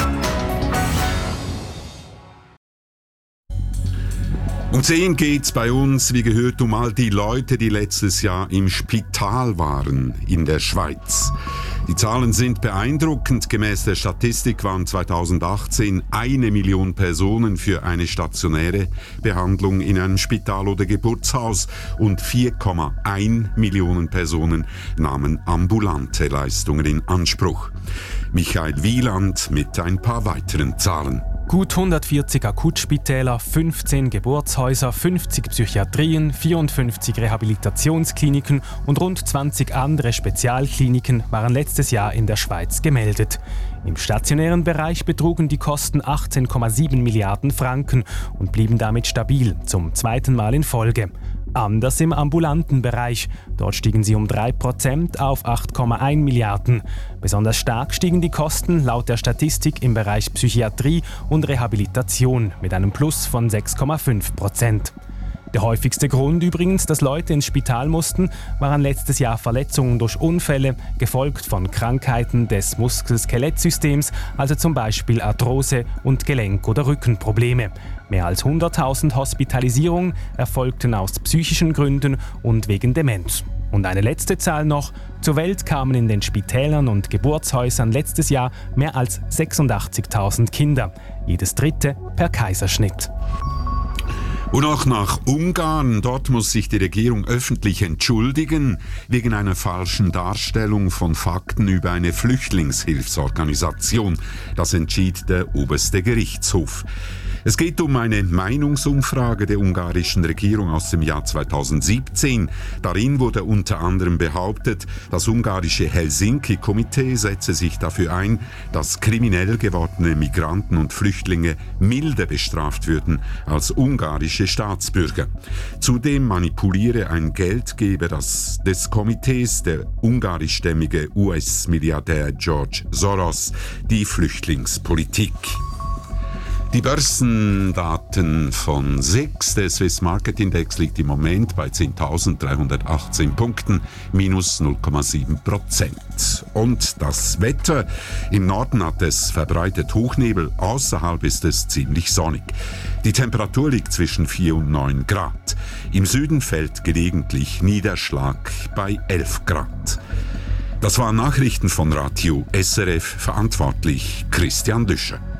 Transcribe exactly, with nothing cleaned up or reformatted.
Um zehn geht's bei uns, wie gehört, um all die Leute, die letztes Jahr im Spital waren in der Schweiz. Die Zahlen sind beeindruckend. Gemäß der Statistik waren zweitausendachtzehn eine Million Personen für eine stationäre Behandlung in einem Spital oder Geburtshaus und vier Komma eins Millionen Personen nahmen ambulante Leistungen in Anspruch. Michael Wieland mit ein paar weiteren Zahlen. Gut hundertvierzig Akutspitäler, fünfzehn Geburtshäuser, fünfzig Psychiatrien, vierundfünfzig Rehabilitationskliniken und rund zwanzig andere Spezialkliniken waren letztes Jahr in der Schweiz gemeldet. Im stationären Bereich betrugen die Kosten achtzehn Komma sieben Milliarden Franken und blieben damit stabil, zum zweiten Mal in Folge. Anders im ambulanten Bereich. Dort stiegen sie um drei Prozent auf acht Komma eins Milliarden. Besonders stark stiegen die Kosten laut der Statistik im Bereich Psychiatrie und Rehabilitation mit einem Plus von sechs Komma fünf Prozent. Der häufigste Grund übrigens, dass Leute ins Spital mussten, waren letztes Jahr Verletzungen durch Unfälle, gefolgt von Krankheiten des Muskel-Skelettsystems, also zum Beispiel Arthrose und Gelenk- oder Rückenprobleme. Mehr als hunderttausend Hospitalisierungen erfolgten aus psychischen Gründen und wegen Demenz. Und eine letzte Zahl noch: Zur Welt kamen in den Spitälern und Geburtshäusern letztes Jahr mehr als sechsundachtzigtausend Kinder, jedes dritte per Kaiserschnitt. Und auch nach Ungarn. Dort muss sich die Regierung öffentlich entschuldigen wegen einer falschen Darstellung von Fakten über eine Flüchtlingshilfsorganisation. Das entschied der oberste Gerichtshof. Es geht um eine Meinungsumfrage der ungarischen Regierung aus dem Jahr zweitausendsiebzehn. Darin wurde unter anderem behauptet, das ungarische Helsinki-Komitee setze sich dafür ein, dass kriminell gewordene Migranten und Flüchtlinge milder bestraft würden als ungarische Staatsbürger. Zudem manipuliere ein Geldgeber des, des Komitees, der ungarischstämmige U S-Milliardär George Soros, die Flüchtlingspolitik. Die Börsendaten von S I X, der Swiss Market Index, liegt im Moment bei zehntausenddreihundertachtzehn Punkten, minus null Komma sieben Prozent. Und das Wetter: Im Norden hat es verbreitet Hochnebel, außerhalb ist es ziemlich sonnig. Die Temperatur liegt zwischen vier und neun Grad. Im Süden fällt gelegentlich Niederschlag bei elf Grad. Das waren Nachrichten von Radio S R F, verantwortlich Christian Düscher.